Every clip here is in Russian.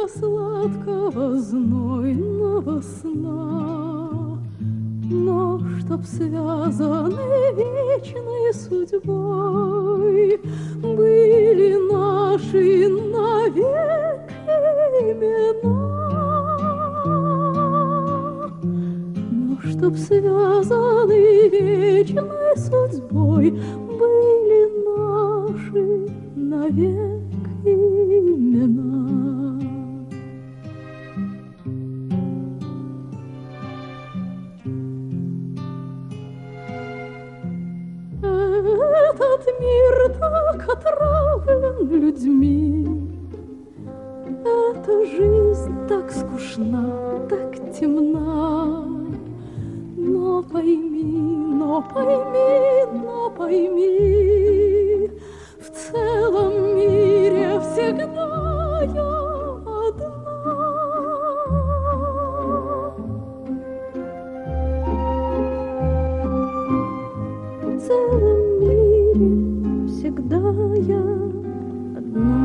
сладкого знойного сна, но чтоб связаны вечной судьбой были наши навек имена, но чтоб связаны вечной судьбой были наши навек имена. Этот мир так отравлен людьми, эта жизнь так скучна, так темна. Но пойми, но пойми, но пойми, в целом мире всегда я одна. В целом мире всегда я одна.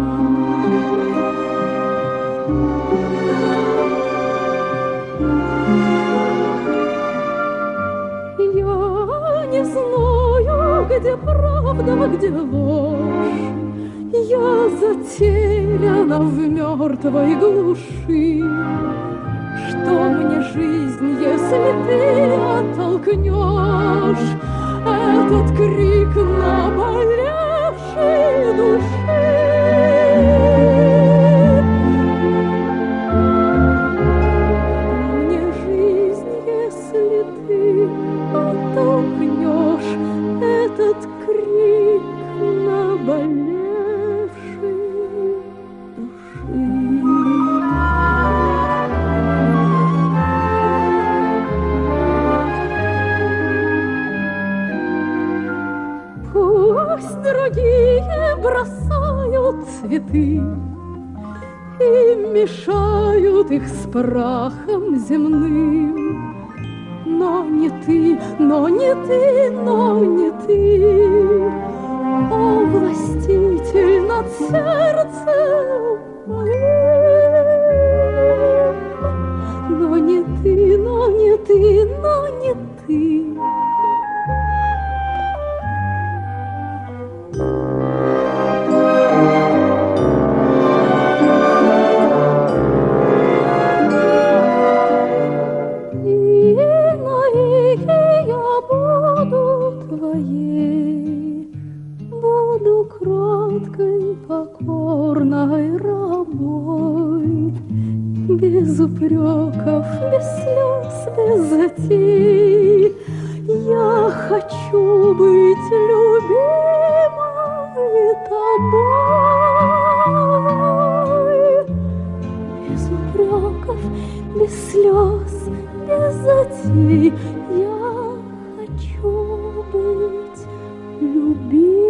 Я не знаю, где правда, а где ложь. Я затеряна в мертвой глуши. Что мне жизнь, если ты оттолкнешь этот крик наболевшей души? Мне жизнь, если ты оттолкнешь этот крик наболевшей души. Пусть другие бросают цветы и мешают их с прахом земным, но не ты, но не ты, но не ты, о властитель над сердцем моим. Но не ты, но не ты, но не ты. Буду кроткой, покорной рабой, без упреков, без слез, без затей. Я хочу быть любимой тобой, без упреков, без слез, без затей. Я хочу быть любимой